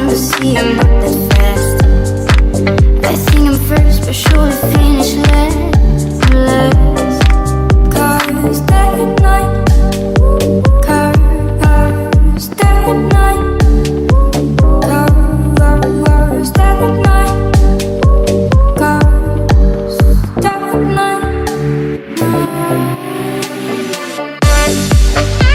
to see I'm not that fast. I think I'm first, but surely finish last. Love.